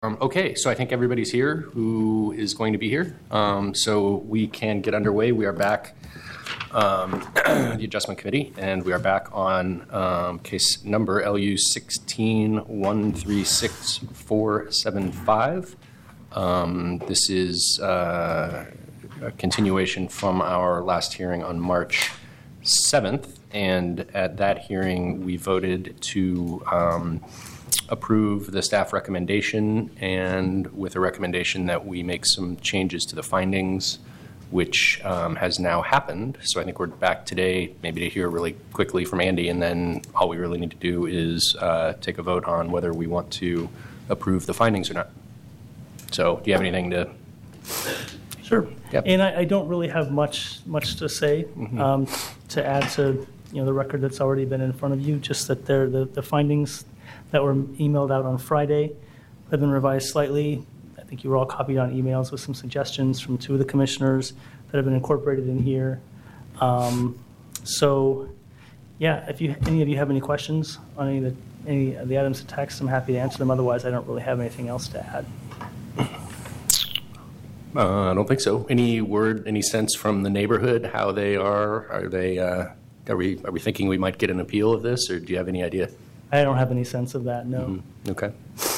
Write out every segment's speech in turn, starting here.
Okay, so I think everybody's here who is going to be here. So we can get underway. We are back, the Adjustment Committee, and we are back on case number LU 16-136475. This is a continuation from our last hearing on March 7th, and at that hearing we voted to approve the staff recommendation, and with a recommendation that we make some changes to the findings, which has now happened. So I think we're back today maybe to hear really quickly from Andy, and then all we really need to do is take a vote on whether we want to approve the findings or not. So do you have anything to... Sure. Yep. And I don't really have much to say to add to the record that's already been in front of you, just that the findings that were emailed out on Friday have been revised slightly. I think you were all copied on emails with some suggestions from two of the commissioners that have been incorporated in here. So, yeah, if any of you have any questions on any of the items of text, I'm happy to answer them. Otherwise, I don't really have anything else to add. I don't think so. Any sense from the neighborhood how they are? Are we thinking we might get an appeal of this, or do you have any idea? I don't have any sense of that, no. Okay.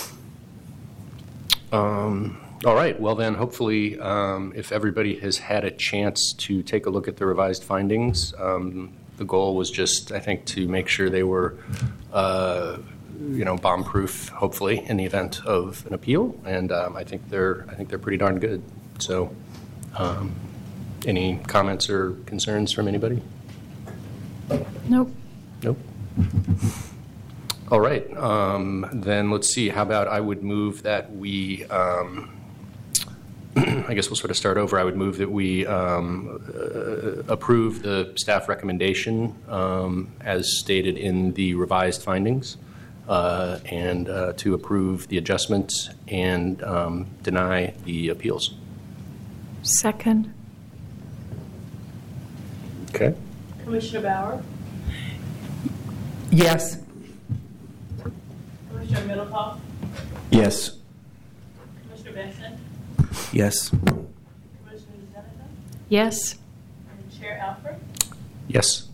All right. Well, then, hopefully, if everybody has had a chance to take a look at the revised findings, the goal was just, I think, to make sure they were, bomb-proof, hopefully, in the event of an appeal. And I think they're pretty darn good. So, any comments or concerns from anybody? Nope. Nope. All right, then let's see. How about I would move that we, I guess we'll sort of start over. I would move that we approve the staff recommendation as stated in the revised findings, and to approve the adjustments and deny the appeals. Second. Okay. Commissioner Bauer? Yes. Commissioner Middlecoff? Yes. Commissioner Benson? Yes. Commissioner Zeneca? Yes. And Chair Alfred? Yes.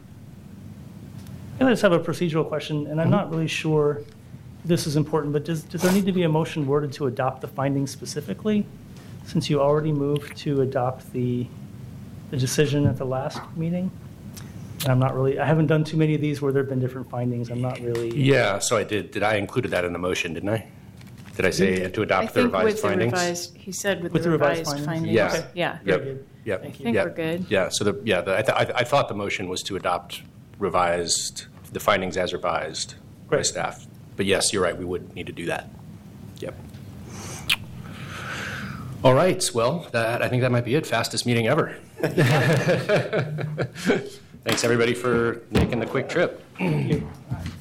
I just have a procedural question, and I'm not really sure if this is important, but does there need to be a motion worded to adopt the findings specifically, since you already moved to adopt the decision at the last meeting? And I haven't done too many of these where there have been different findings. I'm not really... Yeah, so I did. I included that in the motion, didn't I? Did I say to adopt the revised findings? He said with the the revised findings. Yeah. Okay. Yeah. Very good. Yep. Thank you. I think we're good. Yeah. So I thought the motion was to adopt the findings as revised by Great. staff. But yes, you're right. We would need to do that. Yep. All right. Well, I think that might be it. Fastest meeting ever. Thanks everybody for making the quick trip. Thank you.